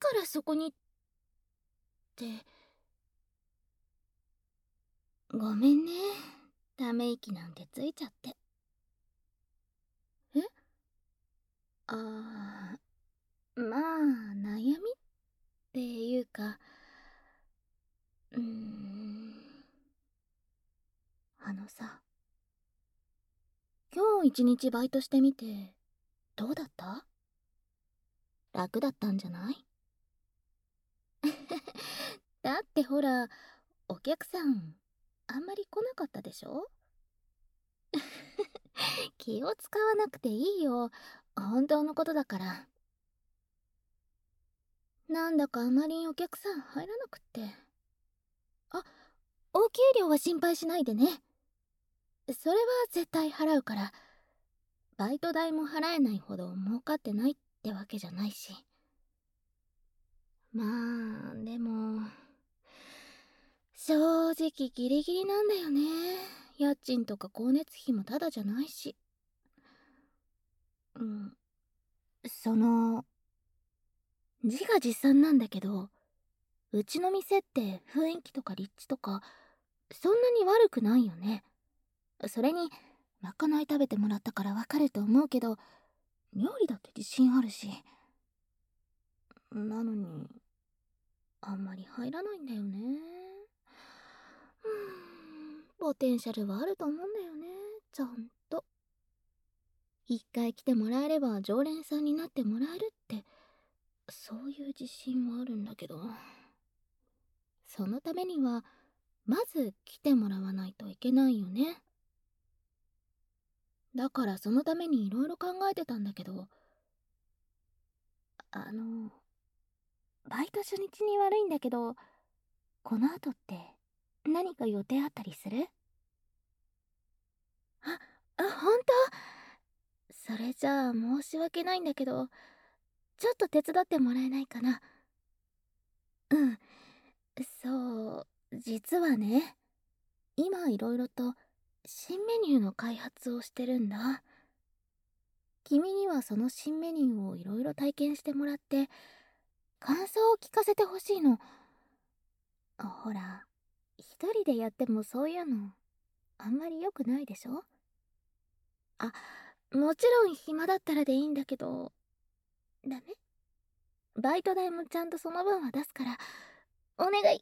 からそこにって。ごめんね。ため息なんてついちゃって。え、あまあ、悩みっていうか、うーん。あのさ、今日一日バイトしてみて、どうだった？楽だったんじゃない？だってほら、お客さん、あんまり来なかったでしょ？気を使わなくていいよ。本当のことだから。なんだかあまりお客さん入らなくって。あ、お給料は心配しないでね。それは絶対払うから。バイト代も払えないほど儲かってないってわけじゃないし。まあ、でも、正直ギリギリなんだよね。家賃とか光熱費もタダじゃないし。うん。自画自賛なんだけど、うちの店って雰囲気とか立地とか、そんなに悪くないよね。それに、まかない食べてもらったからわかると思うけど、料理だって自信あるし。なのに、あんまり入らないんだよね。ポテンシャルはあると思うんだよね、ちゃんと。一回来てもらえれば常連さんになってもらえるって、そういう自信はあるんだけど。そのためには、まず来てもらわないといけないよね。だからそのためにいろいろ考えてたんだけど、あの、バイト初日に悪いんだけど、この後って何か予定あったりする？あ、ほんと？それじゃあ申し訳ないんだけど、ちょっと手伝ってもらえないかな。うん、そう、実はね、今いろいろと新メニューの開発をしてるんだ。君にはその新メニューをいろいろ体験してもらって、感想を聞かせてほしいの。ほら、一人でやってもそういうの、あんまり良くないでしょ？あ、もちろん暇だったらでいいんだけど、ダメ？バイト代もちゃんとその分は出すから、お願い。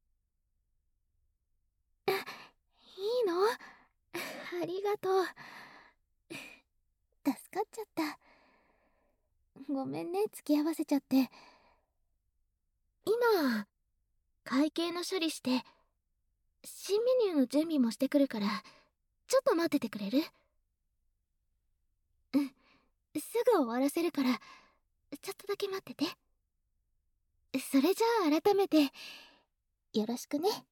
いいの？ありがとう。助かっちゃった。ごめんね、付き合わせちゃって。今、会計の処理して、新メニューの準備もしてくるから、ちょっと待っててくれる？うん、すぐ終わらせるから、ちょっとだけ待ってて。それじゃあ改めて、よろしくね。